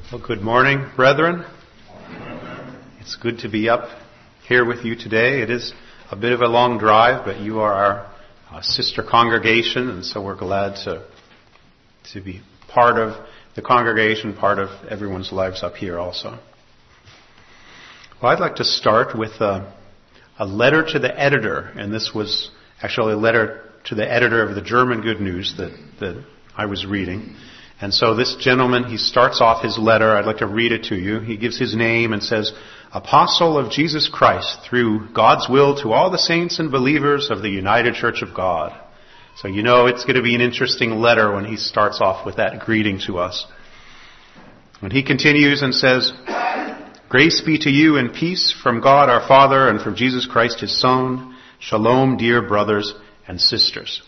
Well, good morning, brethren. It's good to be up here with you today. It is a bit of a long drive, but you are our sister congregation, and so we're glad to be part of the congregation, part of everyone's lives up here also. Well, I'd like to start with a letter to the editor, and this was actually a letter to the editor of the German Good News that I was reading. And so this gentleman, he starts off his letter. I'd like to read it to you. He gives his name and says, Apostle of Jesus Christ, through God's will to all the saints and believers of the United Church of God. So you know it's going to be an interesting letter when he starts off with that greeting to us. And he continues and says, Grace be to you and peace from God our Father and from Jesus Christ his Son. Shalom, dear brothers and sisters.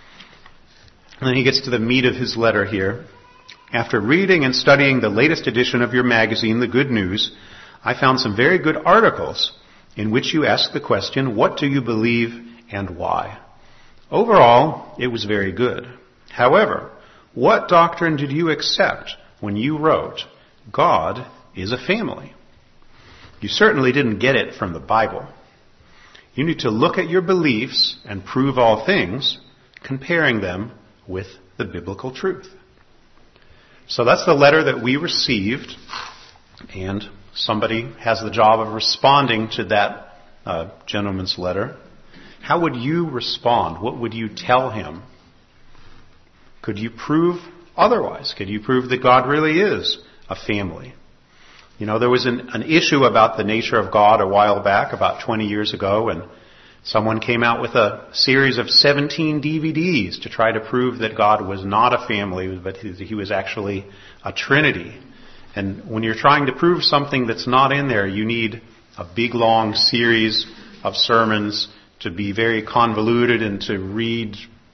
And then he gets to the meat of his letter here. After reading and studying the latest edition of your magazine, The Good News, I found some very good articles in which you ask the question, what do you believe and why? Overall, it was very good. However, what doctrine did you accept when you wrote, God is a family? You certainly didn't get it from the Bible. You need to look at your beliefs and prove all things, comparing them with the biblical truth. So that's the letter that we received, and somebody has the job of responding to that gentleman's letter. How would you respond? What would you tell him? Could you prove otherwise? Could you prove that God really is a family? You know, there was an issue about the nature of God a while back, about 20 years ago, and someone came out with a series of 17 DVDs to try to prove that God was not a family, but he was actually a Trinity. And when you're trying to prove something that's not in there, you need a big, long series of sermons to be very convoluted and to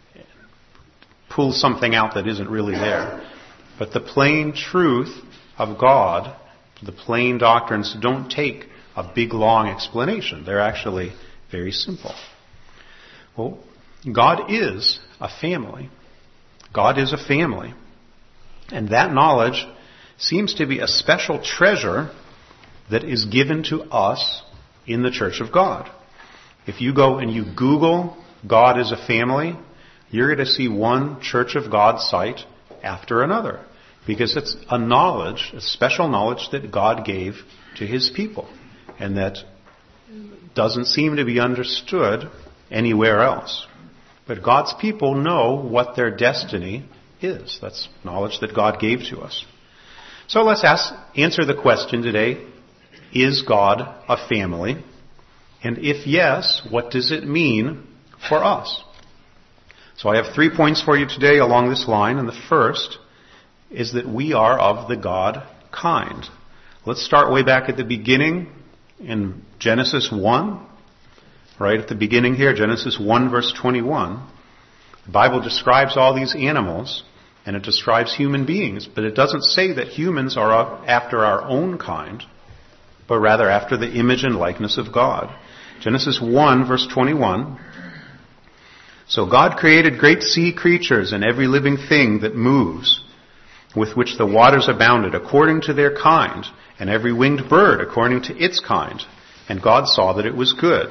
pull something out that isn't really there. But the plain truth of God, the plain doctrines, don't take a big, long explanation. They're actually very simple. Well, God is a family. God is a family. And that knowledge seems to be a special treasure that is given to us in the Church of God. If you go and you Google God is a family, you're going to see one Church of God site after another. Because it's a knowledge, a special knowledge that God gave to His people. And that doesn't seem to be understood anywhere else. But God's people know what their destiny is. That's knowledge that God gave to us. So let's answer the question today, is God a family? And if yes, what does it mean for us? So I have 3 points for you today along this line, and the first is that we are of the God kind. Let's start way back at the beginning in Genesis 1, right at the beginning here, Genesis 1 verse 21. The Bible describes all these animals, and it describes human beings, but it doesn't say that humans are after our own kind, but rather after the image and likeness of God. Genesis 1 verse 21. So God created great sea creatures and every living thing that moves, with which the waters abounded, according to their kind, and every winged bird according to its kind. And God saw that it was good.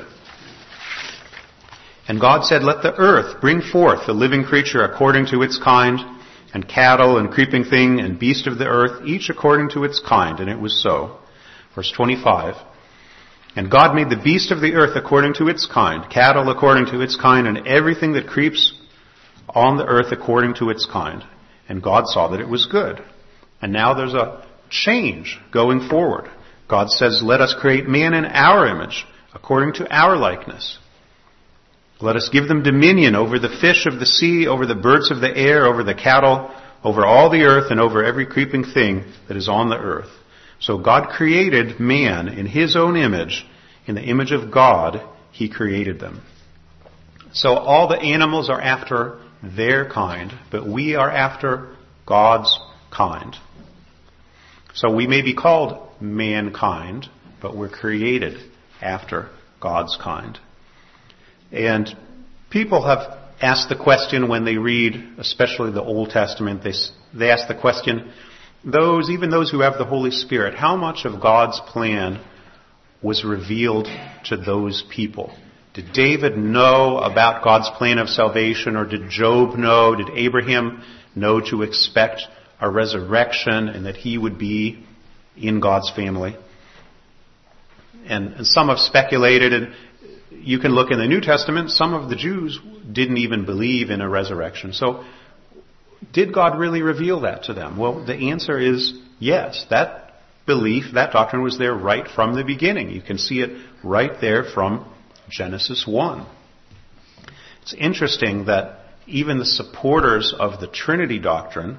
And God said, Let the earth bring forth the living creature according to its kind, and cattle and creeping thing and beast of the earth, each according to its kind. And it was so. Verse 25. And God made the beast of the earth according to its kind, cattle according to its kind, and everything that creeps on the earth according to its kind. And God saw that it was good. And now there's a change going forward. God says, let us create man in our image, according to our likeness. Let us give them dominion over the fish of the sea, over the birds of the air, over the cattle, over all the earth, and over every creeping thing that is on the earth. So God created man in His own image. In the image of God, He created them. So all the animals are after their kind, but we are after God's kind. So we may be called mankind, but we're created after God's kind. And people have asked the question when they read, especially the Old Testament, they ask the question, even those who have the Holy Spirit, how much of God's plan was revealed to those people? Did David know about God's plan of salvation, or did Job know? Did Abraham know to expect a resurrection and that he would be in God's family? And some have speculated, and you can look in the New Testament, some of the Jews didn't even believe in a resurrection. So, did God really reveal that to them? Well, the answer is yes. That belief, that doctrine was there right from the beginning. You can see it right there from Genesis 1. It's interesting that even the supporters of the Trinity doctrine,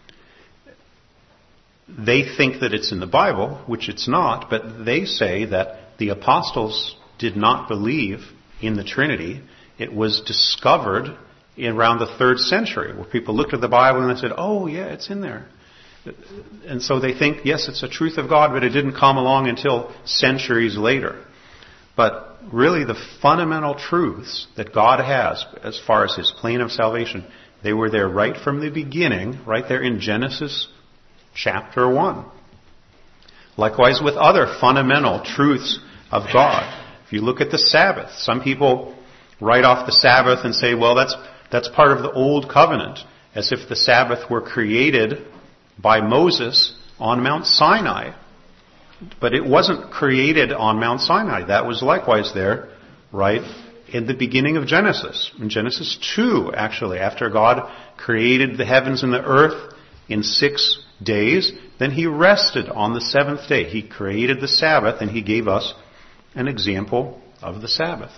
they think that it's in the Bible, which it's not, but they say that the apostles did not believe in the Trinity. It was discovered around the 3rd century, where people looked at the Bible and they said, oh yeah, it's in there. And so they think, yes, it's a truth of God, but it didn't come along until centuries later. But really the fundamental truths that God has as far as His plan of salvation, they were there right from the beginning, right there in Genesis chapter 1. Likewise with other fundamental truths of God. If you look at the Sabbath, some people write off the Sabbath and say, well, that's part of the Old Covenant, as if the Sabbath were created by Moses on Mount Sinai. But it wasn't created on Mount Sinai. That was likewise there, right, in the beginning of Genesis. In Genesis 2, actually, after God created the heavens and the earth in 6 days, then He rested on the 7th day. He created the Sabbath, and He gave us an example of the Sabbath.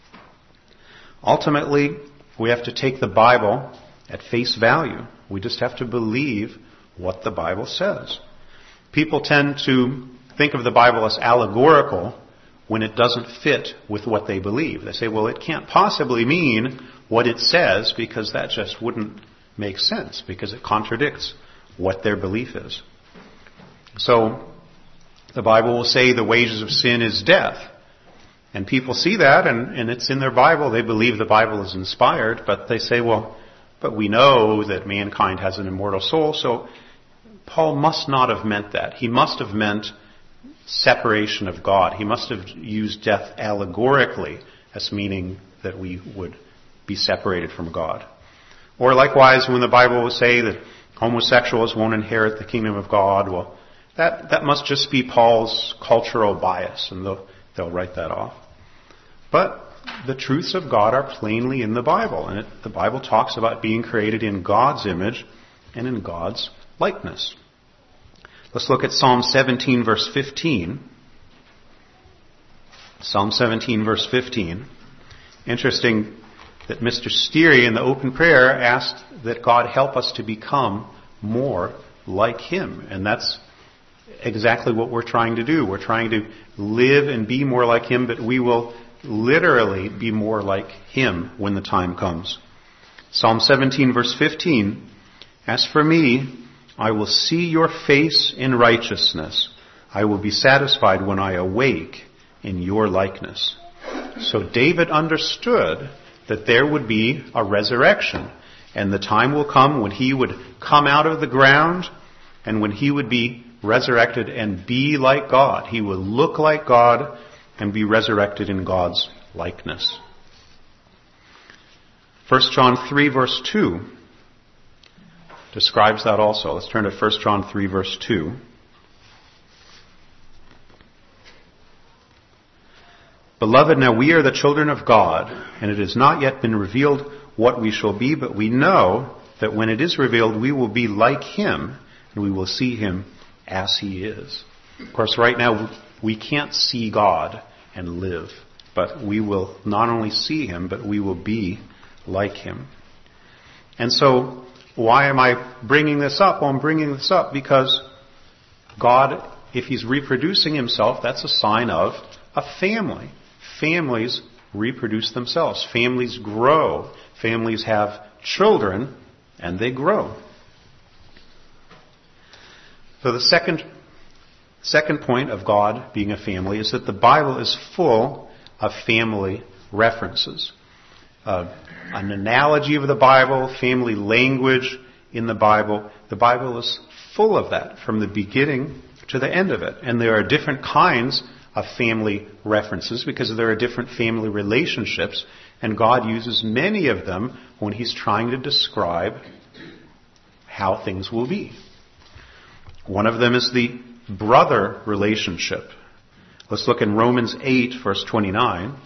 Ultimately, we have to take the Bible at face value. We just have to believe what the Bible says. People tend to think of the Bible as allegorical when it doesn't fit with what they believe. They say, well, it can't possibly mean what it says, because that just wouldn't make sense, because it contradicts what their belief is. So, the Bible will say the wages of sin is death. And people see that, and it's in their Bible. They believe the Bible is inspired, but they say, well, but we know that mankind has an immortal soul, so Paul must not have meant that. He must have meant separation of God. He must have used death allegorically as meaning that we would be separated from God. Or likewise, when the Bible will say that homosexuals won't inherit the kingdom of God, well, that must just be Paul's cultural bias, and they'll write that off. But the truths of God are plainly in the Bible, and the Bible talks about being created in God's image and in God's likeness. Let's look at Psalm 17, verse 15. Psalm 17, verse 15. Interesting that Mr. Steary in the open prayer asked that God help us to become more like Him. And that's exactly what we're trying to do. We're trying to live and be more like Him, but we will literally be more like Him when the time comes. Psalm 17, verse 15. As for me, I will see your face in righteousness. I will be satisfied when I awake in your likeness. So David understood that there would be a resurrection, and the time will come when he would come out of the ground, and when he would be resurrected and be like God. He will look like God and be resurrected in God's likeness. 1 John 3, verse 2 describes that also. Let's turn to 1 John 3, verse 2. Beloved, now we are the children of God, and it has not yet been revealed what we shall be, but we know that when it is revealed, we will be like Him, and we will see Him as He is. Of course, right now, we can't see God and live, but we will not only see Him, but we will be like Him. And so, why am I bringing this up? Well, I'm bringing this up because God, if He's reproducing Himself, that's a sign of a family. Families reproduce themselves. Families grow. Families have children, and they grow. So the second point of God being a family is that the Bible is full of family references. An analogy of the Bible, family language in the Bible. The Bible is full of that from the beginning to the end of it. And there are different kinds of family references because there are different family relationships, and God uses many of them when He's trying to describe how things will be. One of them is the brother relationship. Let's look in Romans 8, verse 29.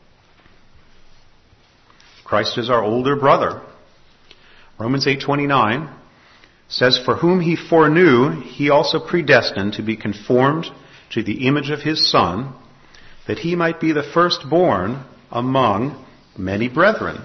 Christ is our older brother. Romans 8:29 says, "For whom He foreknew, He also predestined to be conformed to the image of His Son, that He might be the firstborn among many brethren."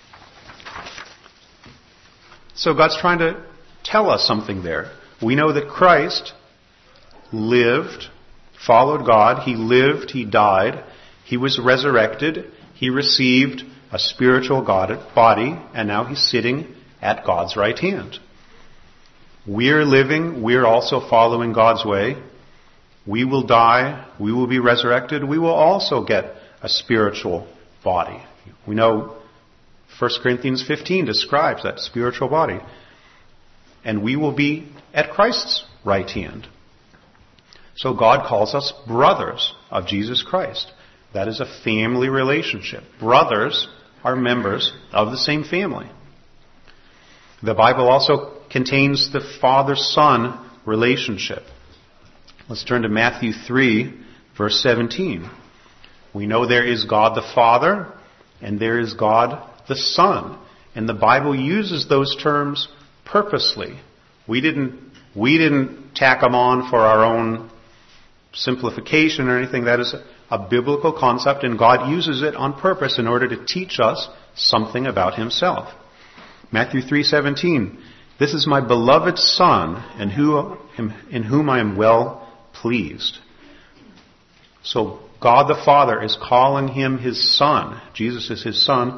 So God's trying to tell us something there. We know that Christ lived, followed God. He lived, He died, He was resurrected, He received a spiritual body, and now He's sitting at God's right hand. We're living, we're also following God's way. We will die, we will be resurrected, we will also get a spiritual body. We know 1 Corinthians 15 describes that spiritual body. And we will be at Christ's right hand. So God calls us brothers of Jesus Christ. That is a family relationship. Brothers are members of the same family. The Bible also contains the father-son relationship. Let's turn to Matthew 3, verse 17. We know there is God the Father and there is God the Son. And the Bible uses those terms purposely. We didn't tack them on for our own simplification or anything. That is a biblical concept, and God uses it on purpose in order to teach us something about Himself. Matthew 3:17, "This is my beloved Son, in whom I am well pleased." So God the Father is calling Him His Son. Jesus is His Son.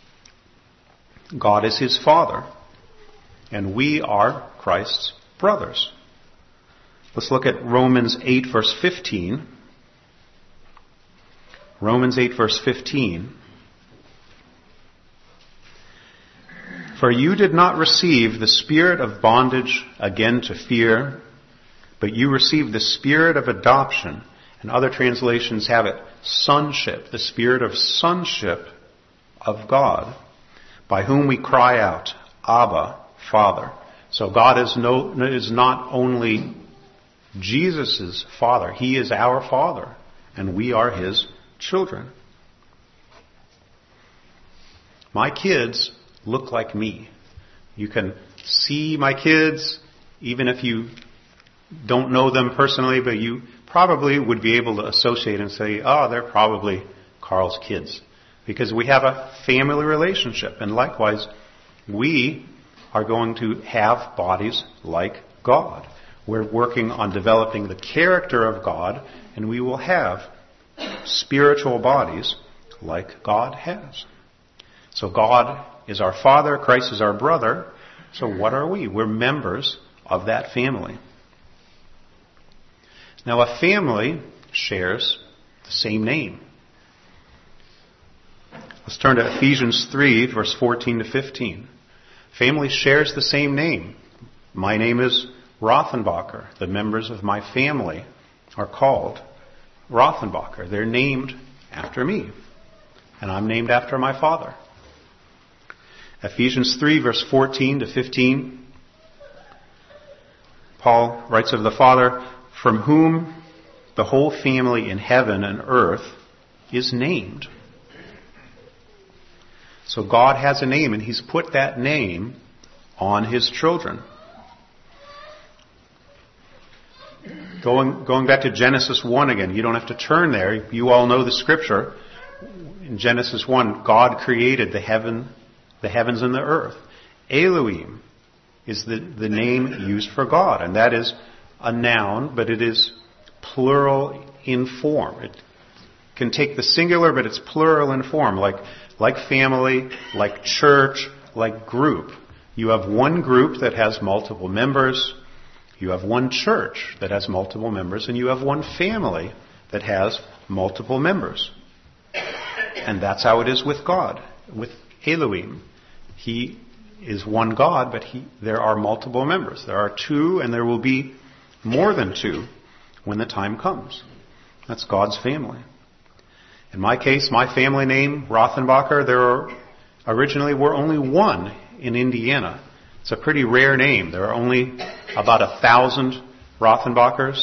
God is His Father. And we are Christ's brothers. Let's look at Romans 8, verse 15. Romans 8, verse 15. "For you did not receive the spirit of bondage again to fear, but you received the spirit of adoption." And other translations have it, sonship, the spirit of sonship of God, by whom we cry out, "Abba, Father." So God is not only Jesus' Father, He is our Father, and we are His children. My kids look like me. You can see my kids, even if you don't know them personally, but you probably would be able to associate and say, "Oh, they're probably Carl's kids." Because we have a family relationship. And likewise, we are going to have bodies like God. We're working on developing the character of God, and we will have spiritual bodies like God has. So God is our Father, Christ is our brother. So what are we? We're members of that family. Now a family shares the same name. Let's turn to Ephesians 3, verse 14 to 15. Family shares the same name. My name is Rothenbacher. The members of my family are called Rothenbacher. They're named after me. And I'm named after my father. Ephesians 3, verse 14 to 15. Paul writes of the Father, from whom the whole family in heaven and earth is named. So God has a name, and He's put that name on His children. Going back to Genesis 1 again, you don't have to turn there. You all know the scripture. In Genesis 1, God created the heavens and the earth. Elohim is the name used for God, and that is a noun, but it is plural in form. It can take the singular, but it's plural in form, like family, like church, like group. You have one group that has multiple members. You have one church that has multiple members, and you have one family that has multiple members. And that's how it is with God, with Elohim. He is one God, but there are multiple members. There are two, and there will be more than two when the time comes. That's God's family. In my case, my family name, Rothenbacher, originally were only one in Indiana. It's a pretty rare name. There are only about 1,000 Rothenbachers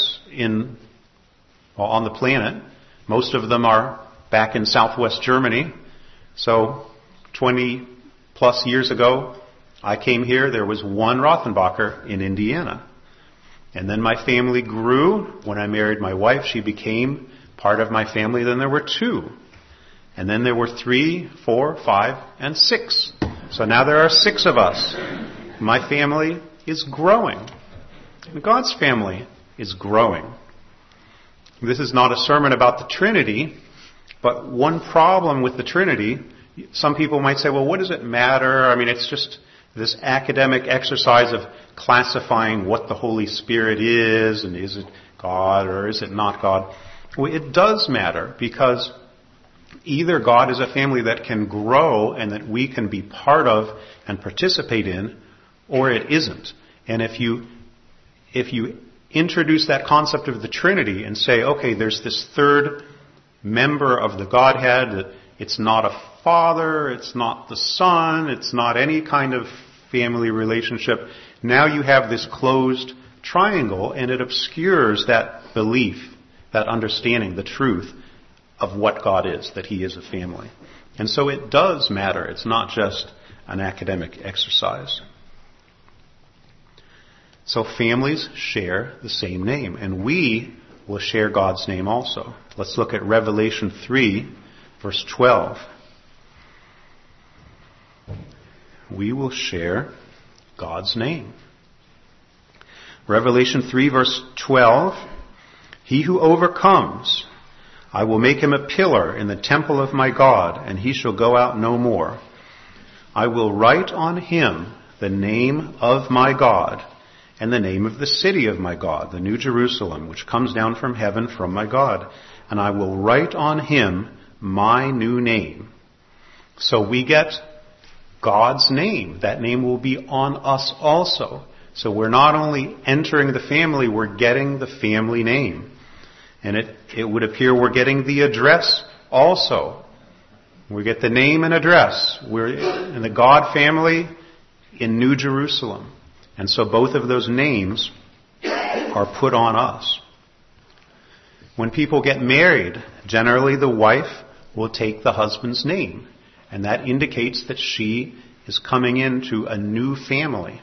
on the planet. Most of them are back in southwest Germany. So 20 plus years ago, I came here. There was one Rothenbacher in Indiana. And then my family grew. When I married my wife, she became part of my family. Then there were two. And then there were 3, 4, 5, and 6. So now there are 6 of us. My family is growing. And God's family is growing. This is not a sermon about the Trinity, but one problem with the Trinity, some people might say, well, what does it matter? I mean, it's just this academic exercise of classifying what the Holy Spirit is, and is it God or is it not God? Well, it does matter, because either God is a family that can grow and that we can be part of and participate in, or it isn't. And if you introduce that concept of the Trinity and say, okay, there's this third member of the Godhead, that it's not a father, it's not the son, it's not any kind of family relationship, now you have this closed triangle, and it obscures that belief, that understanding, the truth of what God is, that He is a family. And so it does matter. It's not just an academic exercise. So families share the same name, and we will share God's name also. Let's look at Revelation 3, verse 12. We will share God's name. Revelation 3, verse 12. He who overcomes, I will make him a pillar in the temple of my God, and he shall go out no more. I will write on him the name of my God, and the name of the city of my God, the New Jerusalem, which comes down from heaven from my God. And I will write on him my new name. So we get God's name. That name will be on us also. So we're not only entering the family, we're getting the family name. And it would appear we're getting the address also. We get the name and address. We're in the God family in New Jerusalem. And so both of those names are put on us. When people get married, generally the wife will take the husband's name. And that indicates that she is coming into a new family.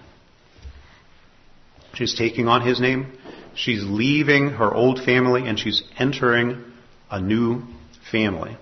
She's taking on his name. She's leaving her old family and she's entering a new family.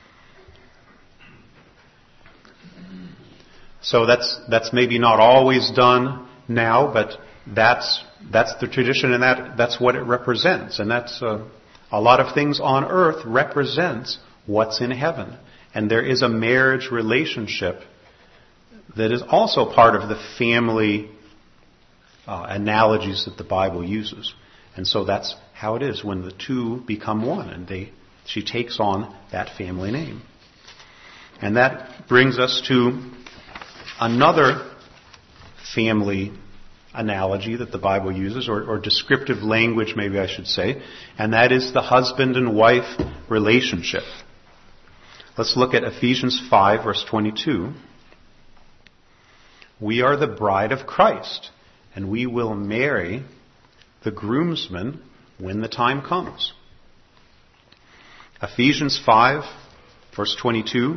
So that's maybe not always done now, but that's the tradition, and that's what it represents. And that's a lot of things on earth represents what's in heaven. And there is a marriage relationship that is also part of the family analogies that the Bible uses. And so that's how it is when the two become one, and she takes on that family name. And that brings us to another family analogy that the Bible uses, or descriptive language, maybe I should say, and that is the husband and wife relationship. Let's look at Ephesians 5, verse 22. We are the bride of Christ, and we will marry the groomsmen when the time comes. Ephesians 5, verse 22.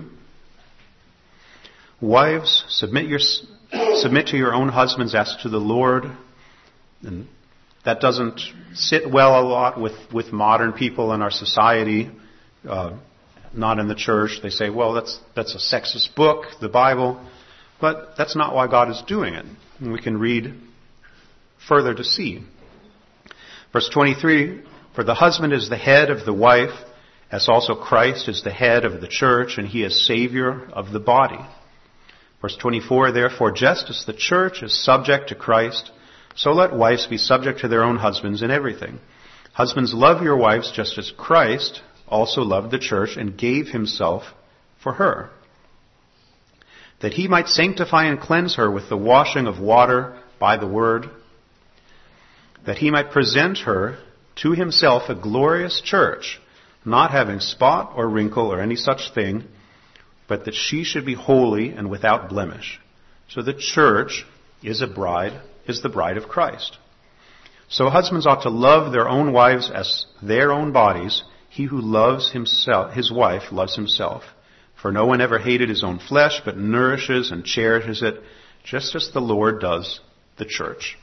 Wives, submit to your own husbands as to the Lord. And that doesn't sit well a lot with modern people in our society, not in the church. They say, well, that's a sexist book, the Bible. But that's not why God is doing it. And we can read further to see. Verse 23, for the husband is the head of the wife, as also Christ is the head of the church, and he is Savior of the body. Verse 24, therefore, just as the church is subject to Christ, so let wives be subject to their own husbands in everything. Husbands, love your wives just as Christ also loved the church and gave himself for her, that he might sanctify and cleanse her with the washing of water by the word, that he might present her to himself a glorious church, not having spot or wrinkle or any such thing, but that she should be holy and without blemish. So the church is the bride of Christ. So husbands ought to love their own wives as their own bodies. He who loves his wife loves himself. For no one ever hated his own flesh, but nourishes and cherishes it, just as the Lord does the church.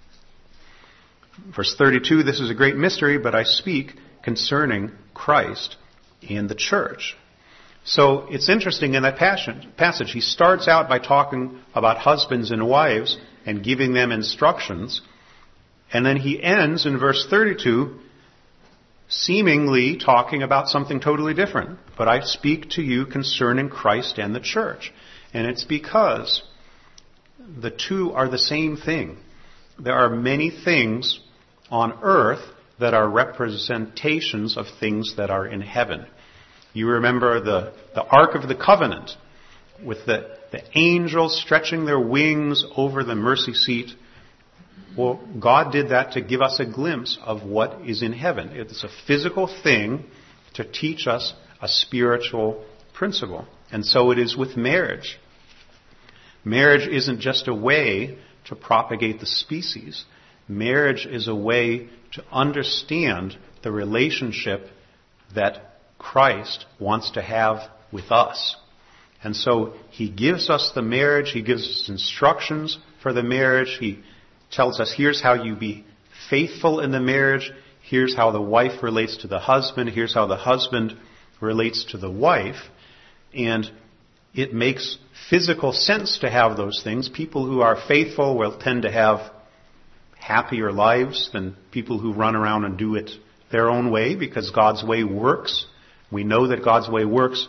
Verse 32, this is a great mystery, but I speak concerning Christ and the church. So it's interesting in that passage, he starts out by talking about husbands and wives and giving them instructions. And then he ends in verse 32 seemingly talking about something totally different. But I speak to you concerning Christ and the church. And it's because the two are the same thing. There are many things on earth that are representations of things that are in heaven. You remember the Ark of the Covenant with the angels stretching their wings over the mercy seat. Well, God did that to give us a glimpse of what is in heaven. It's a physical thing to teach us a spiritual principle. And so it is with marriage. Marriage isn't just a way to propagate the species. Marriage is a way to understand the relationship that Christ wants to have with us. And so he gives us the marriage. He gives us instructions for the marriage. He tells us, here's how you be faithful in the marriage. Here's how the wife relates to the husband. Here's how the husband relates to the wife. And it makes physical sense to have those things. People who are faithful will tend to have happier lives than people who run around and do it their own way, because God's way works. We know that God's way works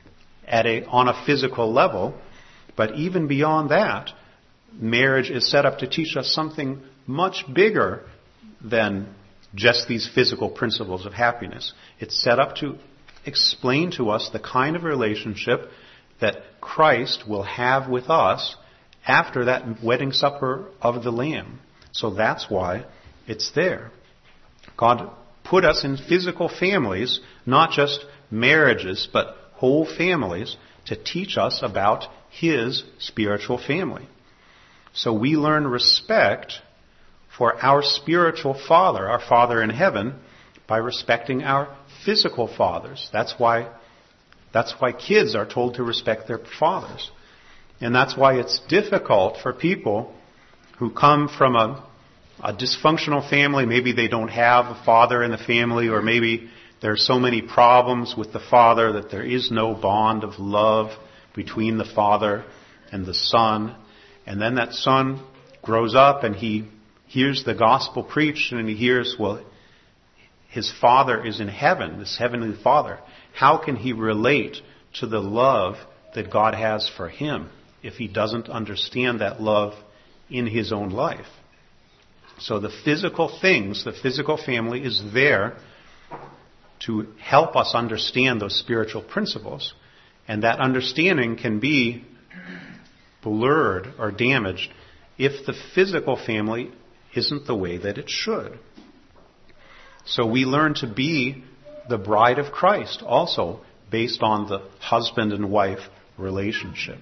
on a physical level. But even beyond that, marriage is set up to teach us something much bigger than just these physical principles of happiness. It's set up to explain to us the kind of relationship that Christ will have with us after that wedding supper of the Lamb. So that's why it's there. God put us in physical families, not just marriages, but whole families, to teach us about His spiritual family. So we learn respect for our spiritual father, our Father in heaven, by respecting our physical fathers. That's why kids are told to respect their fathers. And that's why it's difficult for people who come from a dysfunctional family. Maybe they don't have a father in the family, or maybe there are so many problems with the father that there is no bond of love between the father and the son. And then that son grows up and he hears the gospel preached, and he hears, well, his father is in heaven, this heavenly father. How can he relate to the love that God has for him if he doesn't understand that love in his own life? So the physical things, the physical family is there to help us understand those spiritual principles. And that understanding can be blurred or damaged if the physical family isn't the way that it should. So we learn to be the bride of Christ also based on the husband and wife relationship.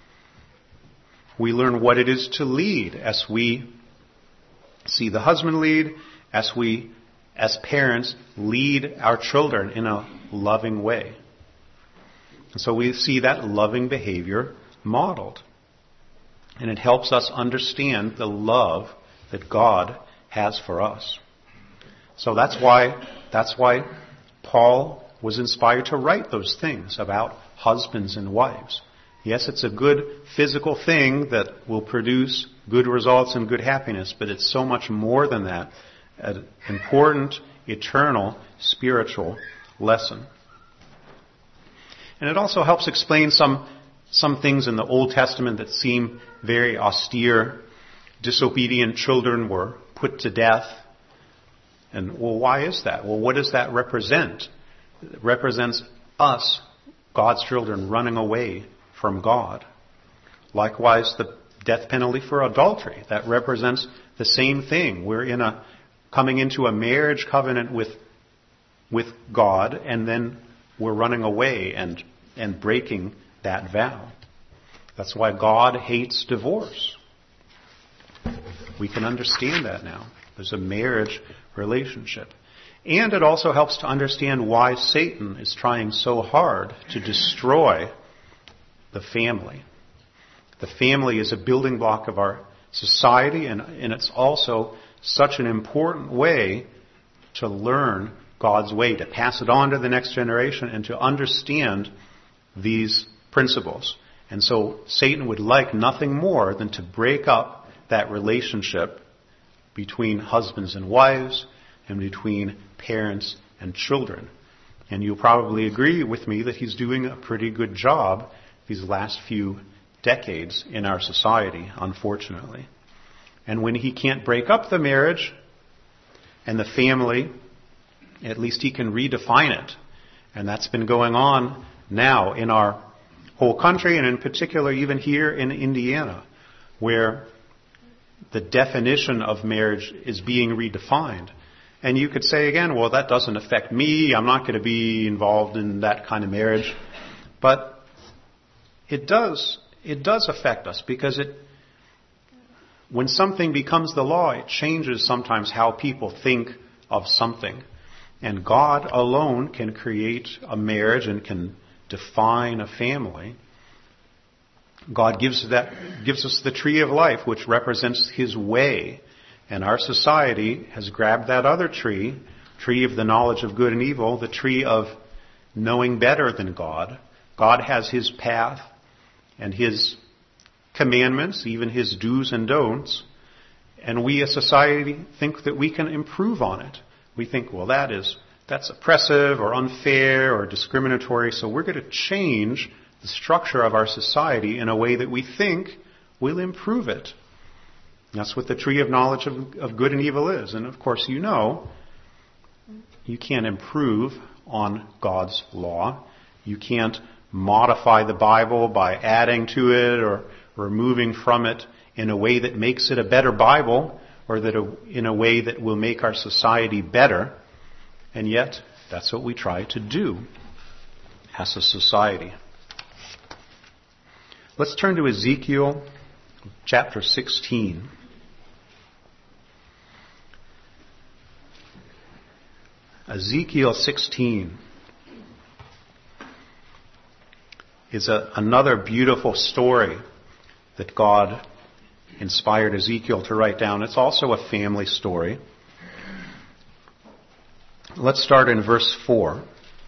We learn what it is to lead as we see the husband lead, as we, as parents, lead our children in a loving way. And so we see that loving behavior modeled. And it helps us understand the love that God has for us. So that's why Paul was inspired to write those things about husbands and wives. Yes, it's a good physical thing that will produce good results and good happiness, but it's so much more than that. An important, eternal, spiritual lesson. And it also helps explain some things in the Old Testament that seem very austere. Disobedient children were put to death. And, well, why is that? Well, what does that represent? It represents us, God's children, running away from God. Likewise, the death penalty for adultery. That represents the same thing. We're coming into a marriage covenant with God, and then we're running away and breaking that vow. That's why God hates divorce. We can understand that now. There's a marriage relationship. And it also helps to understand why Satan is trying so hard to destroy the family. The family is a building block of our society, and it's also such an important way to learn God's way, to pass it on to the next generation and to understand these principles. And so Satan would like nothing more than to break up that relationship between husbands and wives and between parents and children. And you'll probably agree with me that he's doing a pretty good job these last few decades in our society, unfortunately. And when he can't break up the marriage and the family, at least he can redefine it. And that's been going on now in our whole country, and in particular even here in Indiana, where the definition of marriage is being redefined. And you could say again, well, that doesn't affect me. I'm not going to be involved in that kind of marriage. But it does affect us, because when something becomes the law, it changes sometimes how people think of something. And God alone can create a marriage and can define a family. God gives us the tree of life, which represents His way. And our society has grabbed that other tree of the knowledge of good and evil, the tree of knowing better than God. God has His path and His commandments, even His do's and don'ts. And we as society think that we can improve on it. We think, well, that's oppressive or unfair or discriminatory, so we're going to change the structure of our society in a way that we think will improve it. And that's what the tree of knowledge of good and evil is. And of course, you can't improve on God's law. You can't modify the Bible by adding to it or removing from it in a way that makes it a better Bible, or in a way that will make our society better. And yet, that's what we try to do as a society. Let's turn to Ezekiel chapter 16. Ezekiel 16 is another beautiful story that God inspired Ezekiel to write down. It's also a family story. Let's start in verse 4.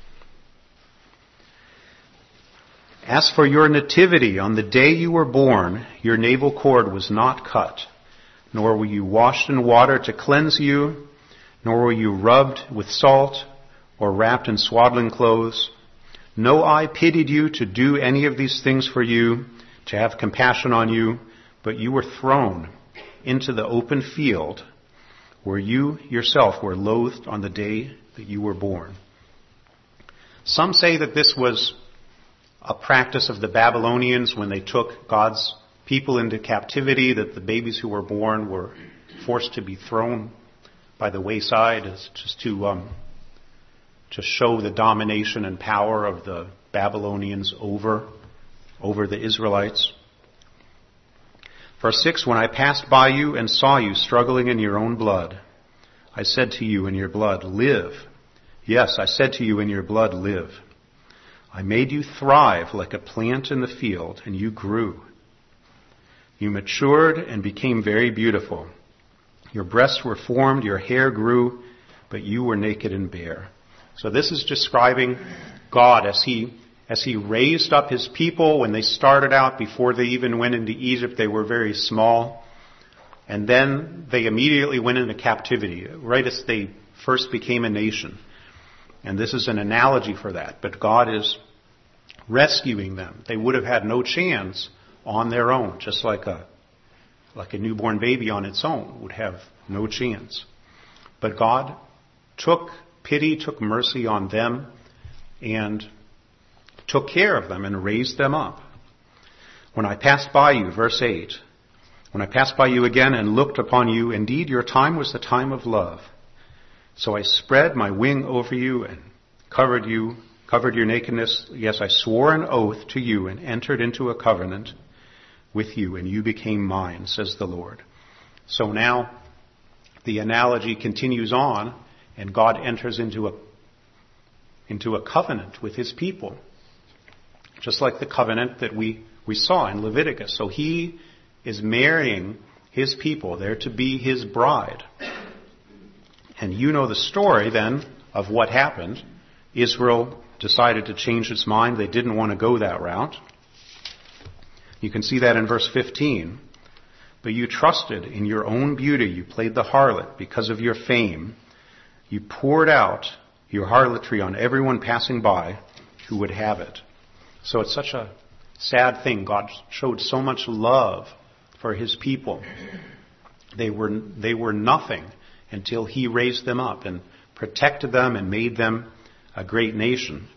As for your nativity, on the day you were born, your navel cord was not cut, nor were you washed in water to cleanse you, nor were you rubbed with salt or wrapped in swaddling clothes. No eye pitied you to do any of these things for you, to have compassion on you, but you were thrown into the open field where you yourself were loathed on the day that you were born. Some say that this was a practice of the Babylonians when they took God's people into captivity, that the babies who were born were forced to be thrown by the wayside, as just to show the domination and power of the Babylonians over the Israelites. Verse 6, when I passed by you and saw you struggling in your own blood, I said to you in your blood, live. Yes, I said to you in your blood, live. I made you thrive like a plant in the field, and you grew. You matured and became very beautiful. Your breasts were formed, your hair grew, but you were naked and bare. So this is describing God as He raised up His people when they started out. Before they even went into Egypt, they were very small. And then they immediately went into captivity, right as they first became a nation. And this is an analogy for that. But God is rescuing them. They would have had no chance on their own, just like a newborn baby on its own would have no chance. But God took pity, took mercy on them, and took care of them and raised them up. When I passed by you, verse 8, when I passed by you again and looked upon you, indeed your time was the time of love. So I spread my wing over you and covered your nakedness. Yes, I swore an oath to you and entered into a covenant with you, and you became mine, says the Lord. So now the analogy continues on, and God enters into a covenant with his people, just like the covenant that we saw in Leviticus. So he is marrying his people. They're to be his bride. And you know the story then of what happened. Israel decided to change its mind. They didn't want to go that route. You can see that in verse 15. But you trusted in your own beauty. You played the harlot because of your fame. You poured out your harlotry on everyone passing by who would have it. So it's such a sad thing. God showed so much love for his people. They were nothing until he raised them up and protected them and made them a great nation.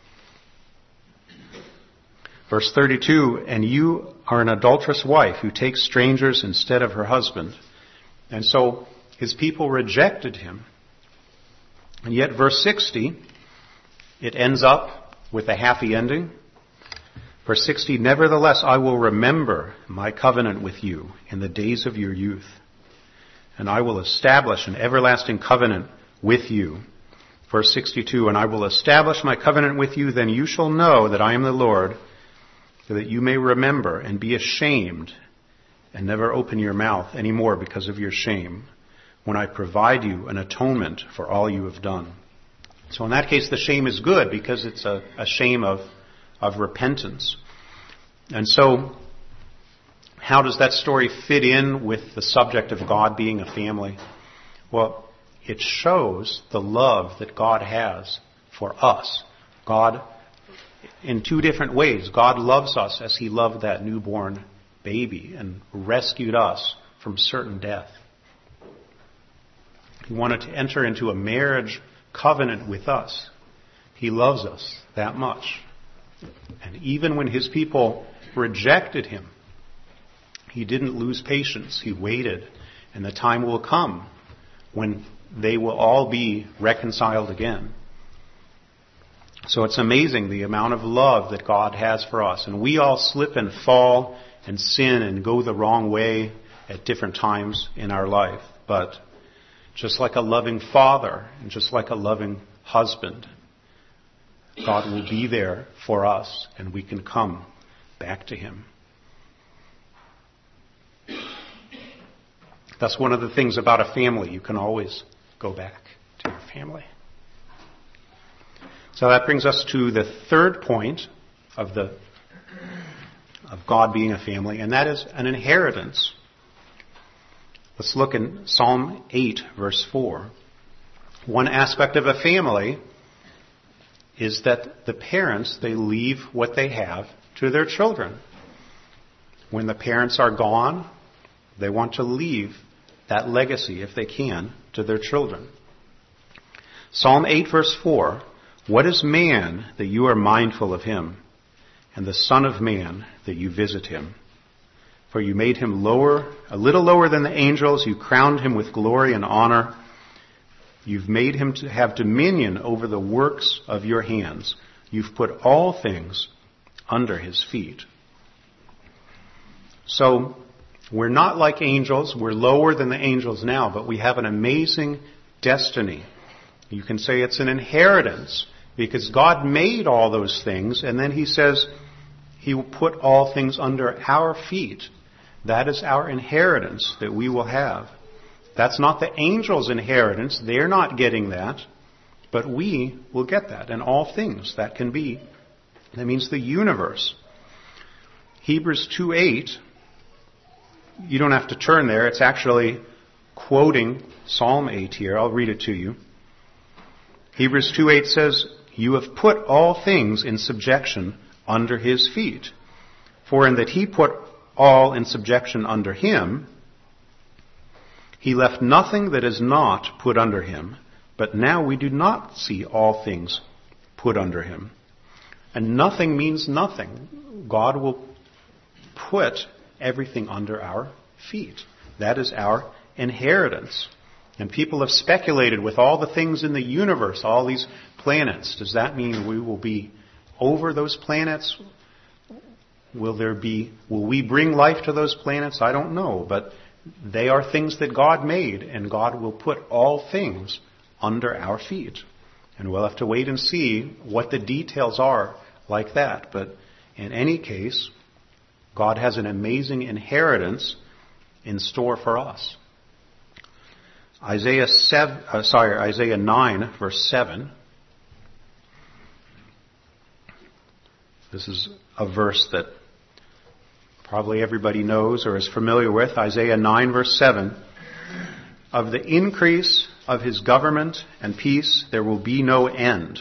Verse 32, and you are an adulterous wife who takes strangers instead of her husband. And so his people rejected him. And yet verse 60, it ends up with a happy ending. Verse 60, nevertheless I will remember my covenant with you in the days of your youth, and I will establish an everlasting covenant with you. Verse 62, and I will establish my covenant with you, then you shall know that I am the Lord, so that you may remember and be ashamed and never open your mouth anymore because of your shame, when I provide you an atonement for all you have done. So in that case, the shame is good because it's a shame of repentance. And so, how does that story fit in with the subject of God being a family? Well, it shows the love that God has for us. God, in two different ways, God loves us as he loved that newborn baby and rescued us from certain death. He wanted to enter into a marriage covenant with us. He loves us that much. And even when his people rejected him, he didn't lose patience. He waited. And the time will come when they will all be reconciled again. So it's amazing the amount of love that God has for us. And we all slip and fall and sin and go the wrong way at different times in our life. But just like a loving father and just like a loving husband, God will be there for us and we can come back to him. That's one of the things about a family. You can always go back to your family. So that brings us to the third point of God being a family, and that is an inheritance. Let's look in Psalm 8, verse 4. One aspect of a family is that the parents, they leave what they have to their children. When the parents are gone, they want to leave that legacy, if they can, to their children. Psalm 8, verse 4, what is man that you are mindful of him, and the Son of Man that you visit him? For you made him lower, a little lower than the angels. You crowned him with glory and honor. You've made him to have dominion over the works of your hands. You've put all things under his feet. So, we're not like angels. We're lower than the angels now, but we have an amazing destiny. You can say it's an inheritance because God made all those things, and then he says he will put all things under our feet. That is our inheritance that we will have. That's not the angels' inheritance. They're not getting that, but we will get that, and all things that can be. That means the universe. Hebrews 2:8. You don't have to turn there. It's actually quoting Psalm 8 here. I'll read it to you. Hebrews 2:8 says, you have put all things in subjection under his feet. For in that he put all in subjection under him, he left nothing that is not put under him. But now we do not see all things put under him. And nothing means nothing. God will put everything under our feet. That is our inheritance. And people have speculated with all the things in the universe, all these planets. Does that mean we will be over those planets? Will we bring life to those planets? I don't know. But they are things that God made, and God will put all things under our feet. And we'll have to wait and see what the details are like that. But in any case, God has an amazing inheritance in store for us. Isaiah 9, verse 7. This is a verse that probably everybody knows or is familiar with. Isaiah 9, verse 7. Of the increase of his government and peace there will be no end.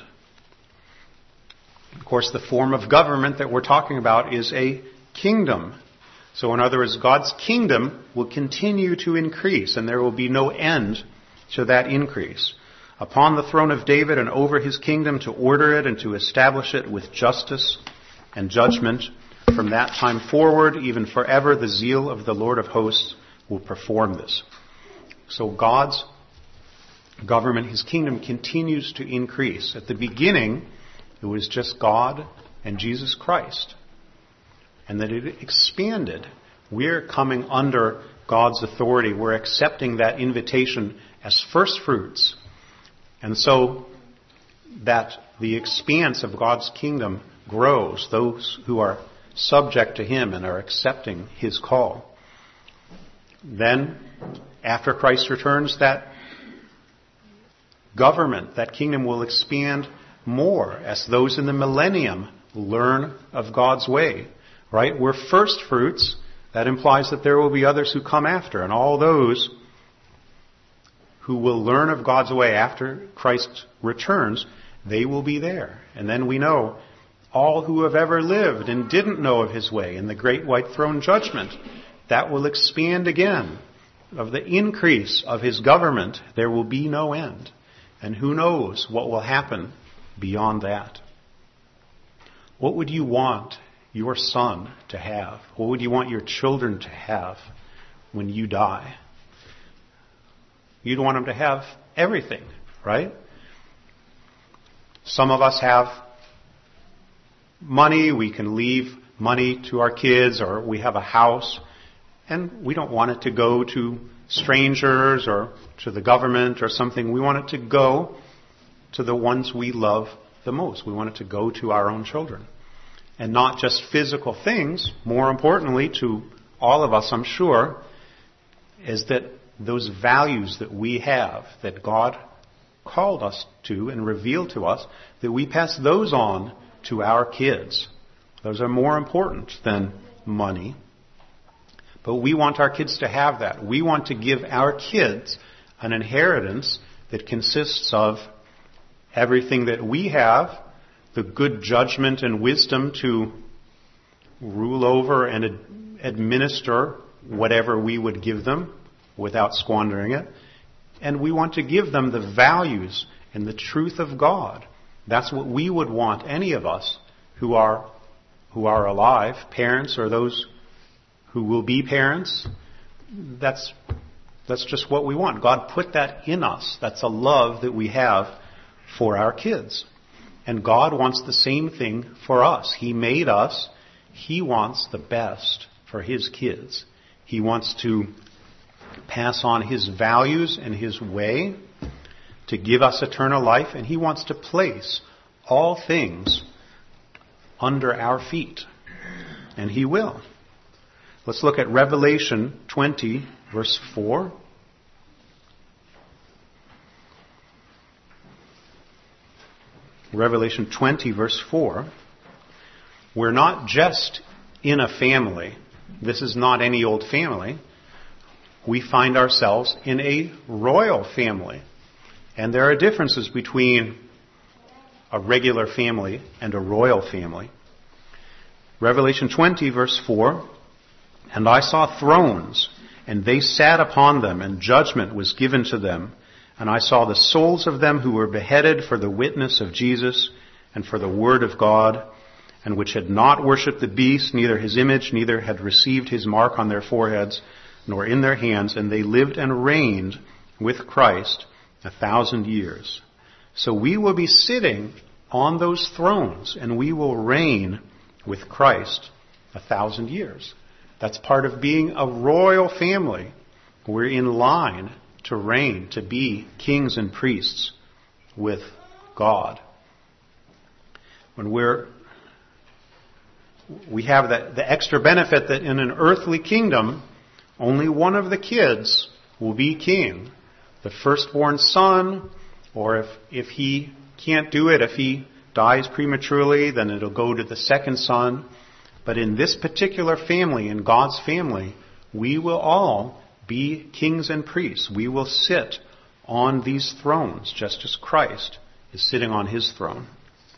Of course, the form of government that we're talking about is a kingdom. So in other words, God's kingdom will continue to increase, and there will be no end to that increase. Upon the throne of David and over his kingdom, to order it and to establish it with justice and judgment. From that time forward, even forever, the zeal of the Lord of hosts will perform this. So God's government, his kingdom, continues to increase. At the beginning, it was just God and Jesus Christ. And that it expanded. We're coming under God's authority. We're accepting that invitation as first fruits. And so that the expanse of God's kingdom grows. Those who are subject to him and are accepting his call. Then, after Christ returns, that government, that kingdom will expand more as those in the millennium learn of God's way. Right? We're first fruits. That implies that there will be others who come after. And all those who will learn of God's way after Christ returns, they will be there. And then we know all who have ever lived and didn't know of his way in the great white throne judgment, that will expand again. Of the increase of his government, there will be no end. And who knows what will happen beyond that. What would you want your son to have? What would you want your children to have when you die? You'd want them to have everything, right? Some of us have money. We can leave money to our kids, or we have a house, and we don't want it to go to strangers or to the government or something. We want it to go to the ones we love the most. We want it to go to our own children. And not just physical things, more importantly to all of us, I'm sure, is that those values that we have, that God called us to and revealed to us, that we pass those on to our kids. Those are more important than money. But we want our kids to have that. We want to give our kids an inheritance that consists of everything that we have, the good judgment and wisdom to rule over and administer whatever we would give them without squandering it. And we want to give them the values and the truth of God. That's what we would want, any of us who are alive, parents or those who will be parents. That's just what we want. God put that in us. That's a love that we have for our kids. And God wants the same thing for us. He made us. He wants the best for his kids. He wants to pass on his values and his way to give us eternal life. And he wants to place all things under our feet. And he will. Let's look at Revelation 20, verse 4. Revelation 20, verse 4. We're not just in a family. This is not any old family. We find ourselves in a royal family. And there are differences between a regular family and a royal family. Revelation 20, verse 4. And I saw thrones, and they sat upon them, and judgment was given to them. And I saw the souls of them who were beheaded for the witness of Jesus and for the word of God, and which had not worshipped the beast, neither his image, neither had received his mark on their foreheads, nor in their hands, and they lived and reigned with Christ 1,000 years. So we will be sitting on those thrones, and we will reign with Christ 1,000 years. That's part of being a royal family. We're in line to reign, to be kings and priests with God. When we have the extra benefit that in an earthly kingdom, only one of the kids will be king. The firstborn son, or if he can't do it, if he dies prematurely, then it'll go to the second son. But in this particular family, in God's family, we will all be kings and priests. We will sit on these thrones, just as Christ is sitting on his throne.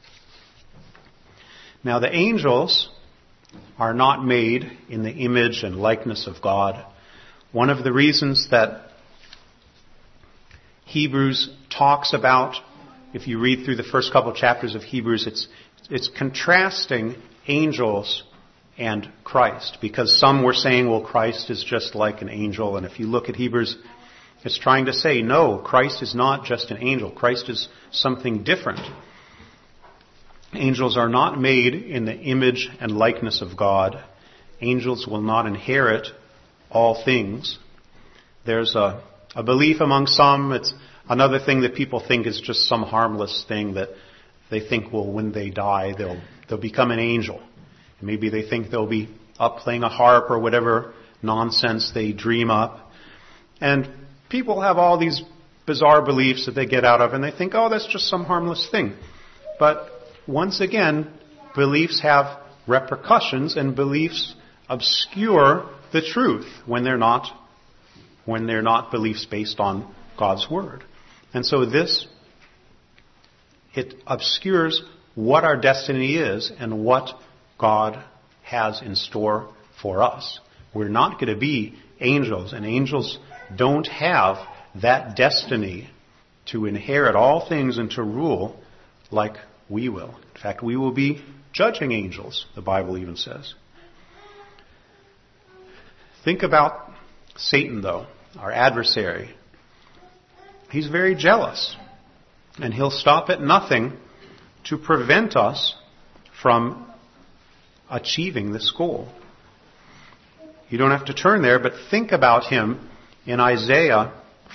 Now the angels are not made in the image and likeness of God. One of the reasons that Hebrews talks about, if you read through the first couple chapters of Hebrews, it's contrasting angels and Christ, because some were saying, well, Christ is just like an angel. And if you look at Hebrews, it's trying to say, no, Christ is not just an angel. Christ is something different. Angels are not made in the image and likeness of God. Angels will not inherit all things. There's a belief among some. It's another thing that people think is just some harmless thing, that they think, well, when they die, they'll become an angel. And maybe they think they'll be up playing a harp or whatever nonsense they dream up. And people have all these bizarre beliefs that they get out of, and they think, oh, that's just some harmless thing. But once again, beliefs have repercussions, and beliefs obscure the truth when they're not beliefs based on God's Word. And so it obscures what our destiny is and what God has in store for us. We're not going to be angels, and angels don't have that destiny to inherit all things and to rule like we will. In fact, we will be judging angels, the Bible even says. Think about Satan, though, our adversary. He's very jealous, and he'll stop at nothing to prevent us from achieving this goal. You don't have to turn there, but think about him in Isaiah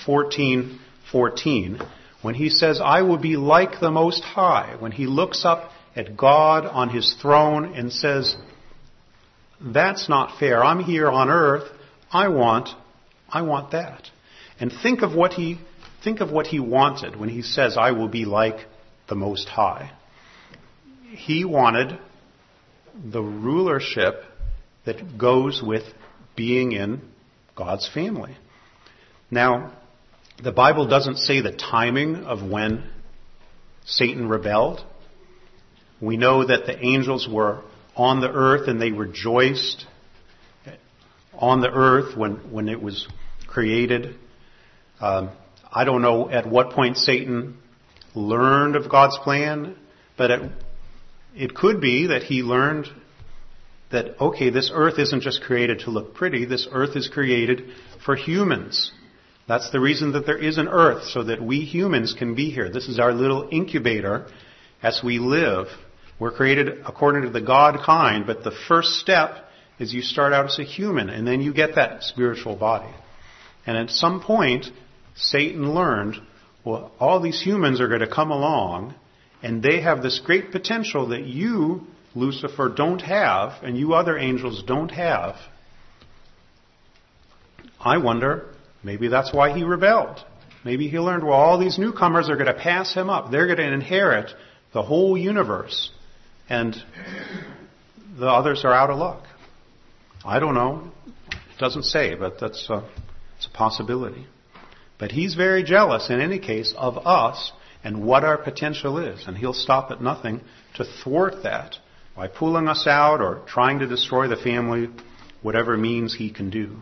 14:14, when he says, I will be like the Most High, when he looks up at God on his throne and says, that's not fair. I'm here on earth. I want that. And think of what he wanted when he says, I will be like the Most High. He wanted the rulership that goes with being in God's family. Now, the Bible doesn't say the timing of when Satan rebelled. We know that the angels were on the earth and they rejoiced on the earth when it was created. I don't know at what point Satan learned of God's plan, but it could be that he learned that, okay, this earth isn't just created to look pretty. This earth is created for humans. That's the reason that there is an earth, so that we humans can be here. This is our little incubator as we live. We're created according to the God kind, but the first step is you start out as a human, and then you get that spiritual body. And at some point, Satan learned, well, all these humans are going to come along, and they have this great potential that you, Lucifer, don't have, and you other angels don't have. I wonder, maybe that's why he rebelled. Maybe he learned, well, all these newcomers are going to pass him up. They're going to inherit the whole universe, and the others are out of luck. I don't know. It doesn't say, but it's a possibility. But he's very jealous, in any case, of us and what our potential is. And he'll stop at nothing to thwart that by pulling us out or trying to destroy the family, whatever means he can do.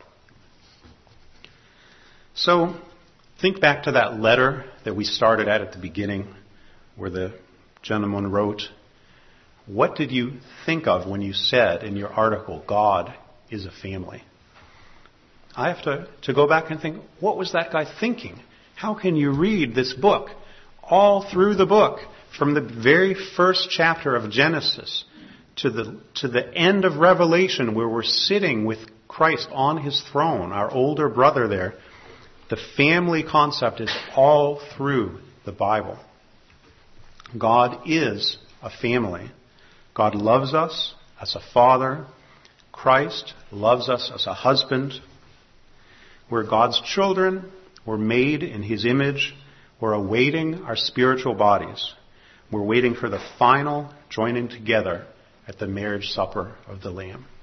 So, think back to that letter that we started at the beginning, where the gentleman wrote, what did you think of when you said in your article, God is a family? I have to go back and think, what was that guy thinking? How can you read this book, all through the book, from the very first chapter of Genesis to the end of Revelation, where we're sitting with Christ on his throne, our older brother there. The family concept is all through the Bible. God is a family. God loves us as a father. Christ loves us as a husband. We're God's children. We're made in his image. We're awaiting our spiritual bodies. We're waiting for the final joining together at the marriage supper of the Lamb.